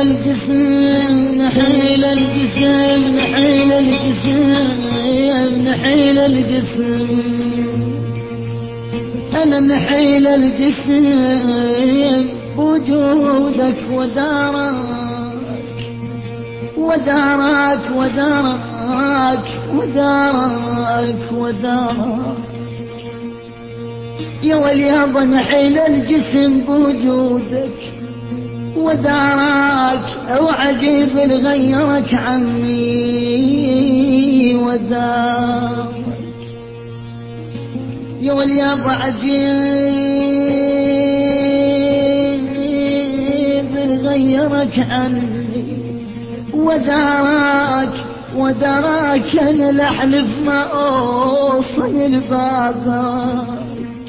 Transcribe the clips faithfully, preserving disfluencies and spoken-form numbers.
الجسم نحيل الجسم نحيل الجسم نحيل الجسم أنا نحيل الجسم بوجودك ودارك ودارك ودارك ودارك ودارك يا وليابا نحيل الجسم بوجودك ودارك او عجيب لغيرك عمي ودارك يا وليابا عجيب لغيرك عني ودارك ودارك انا لحلف ما اوصل لبابك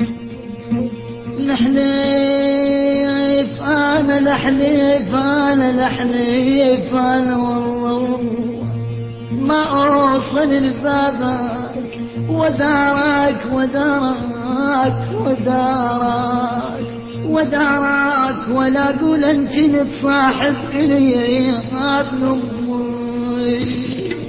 نحلف انا لحلف انا لحلف انا والله ما اوصل لبابك ودارك ودارك ودارك ودارك ولا اقول انت نتصاحب الي يا ابن امي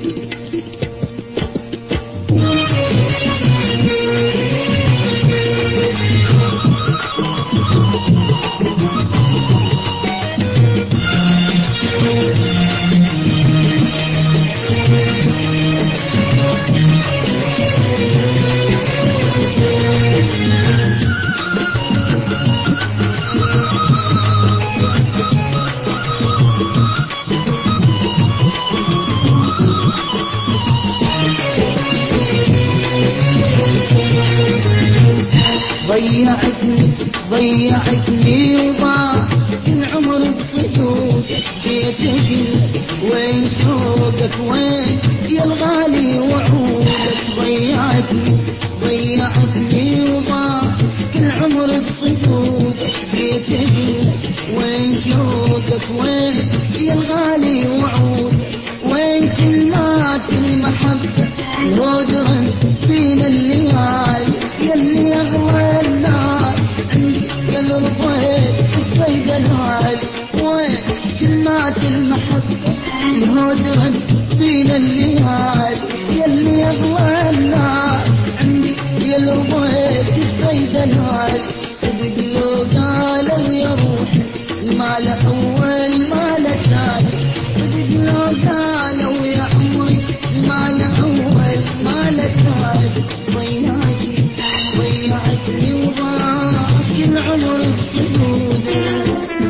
ضيعتني ضيعتني وضاع العمر بصدودك بيتك وين سوقك وين يا الغالي وعودك ضيعتني ضيعتني وضاع العمر بصدودك بيتك وين سوقك وين يا الغالي وعودك وين كلمات المحبة الهدرة بين الليالي يلي اغوى الناس عندي يا الرضيت الصيد العالي وين كلمات المحبة الهدرة بين الليالي يلي اغوى الناس عندي يا الرضيت الصيد العالي صدق لو قالوا يا روحي المال اول مال ثاني صدق لو قالوا يا عمري المال اول مال ثاني ضيعتني ضيعتني وضاعت العمر بصدودك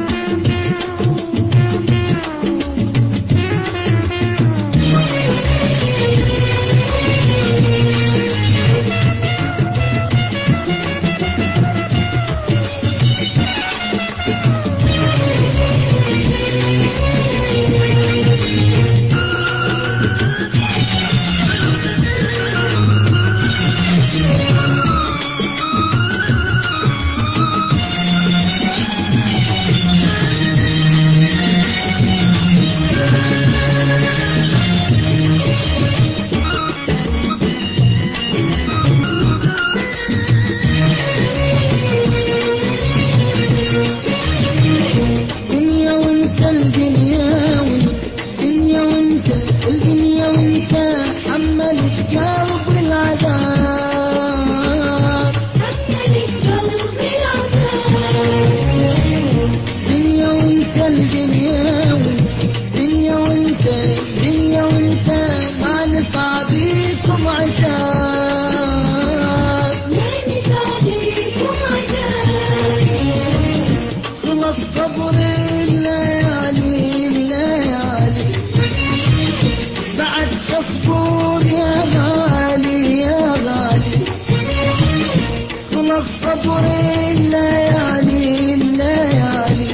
الصبر الليالي الليالي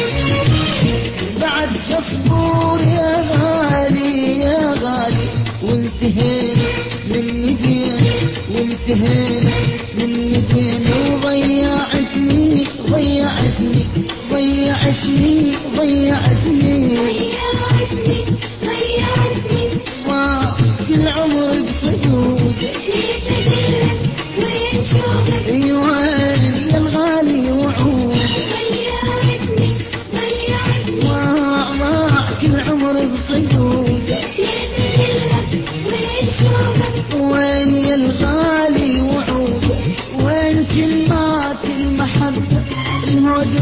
بعد شصبور يا غالي يا غالي وانتهينا من ندينا وانتهينا من ندينا وضيعتني ضيعتني ضيعتني ضيعتني ضيعتني ضيعتني وكل العمر بصدودك ايوه يا الغالي وعود ضيعتني ضيعتني ما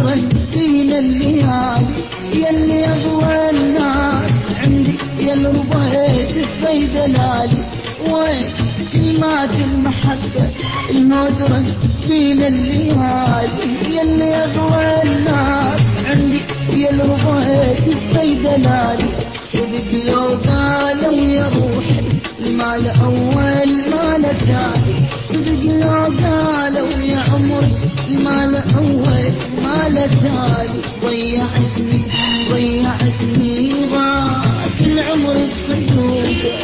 الهجرة فينا الليالي يلي أغوى الناس عندي يا ربيت في دلالي وين كلمات المحبة الهجرة فينا الليالي يلي أغوى الناس عندي يا ربيت في دلالي صدق لو قالوا يا روحي المال أول مال ثاني صدق لو قالوا يا عمري المال أول مال ثاني ضيعتني ضيعتني ضاعت العمر بصدوقك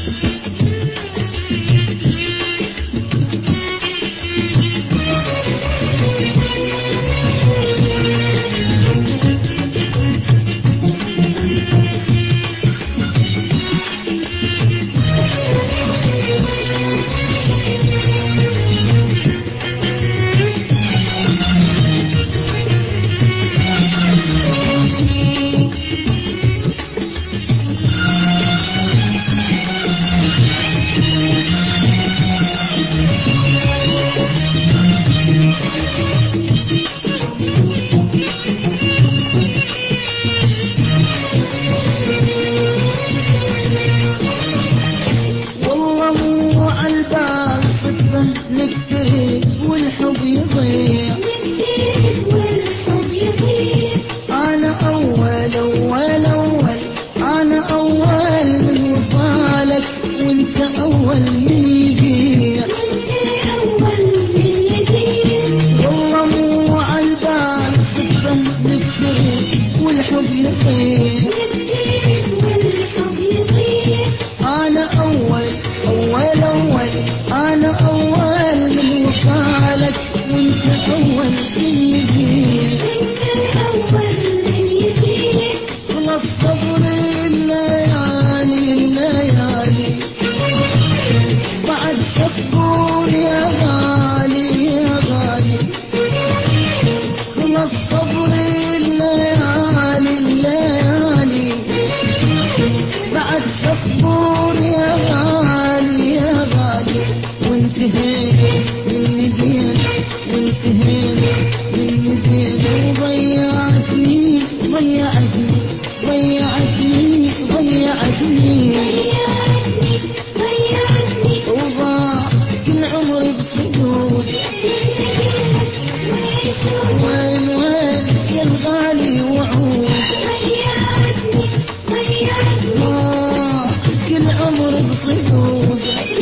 نكترث والحب يضيع نكترث والحب يضيع أنا أول أول أول أنا أول من وصالك وانت أول من يبيع وانت أول من يبيع والله مو عالبال صدفة نكترث والحب يضيع نكترث والحب يضيع أنا أول أول أول أنا أول من وصالك وانت أول من يبيع وانت أول من يبيع والله الصبر الليالي الليالي بعد شهور يا غالي يا غالي والله الصبر الليالي الليالي بعد شهور يا غالي يا غالي وانتهينا من نزين وانتهينا من نزين وضيعتني ضيعتني ضيعتني ضيعتني ضيعتني ضيعتني وضاع كل عمري بصدود وين وين يا الغالي وعود ضيعتني ضيعتني ضاع كل عمري بصدود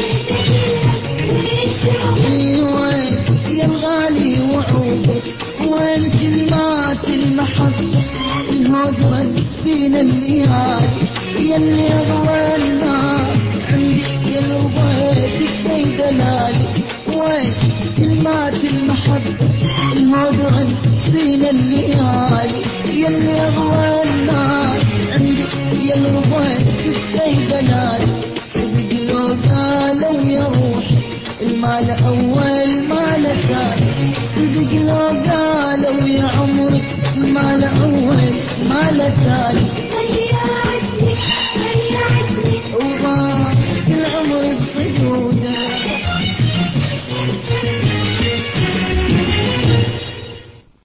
وين يا الغالي وعودك وين كلمات المحبة الهجرة بين الليالي يلي أغوى النار عندي يا ربيتك في دلالي وين كلمات المحبة الهجرة بين الليالي يلي أغوى النار عندي يا ربيتك في دلالي صدق لو قالوا يا روحي المال أول مال ثاني صدق لو قالوا يا عمري المال أول مال ثاني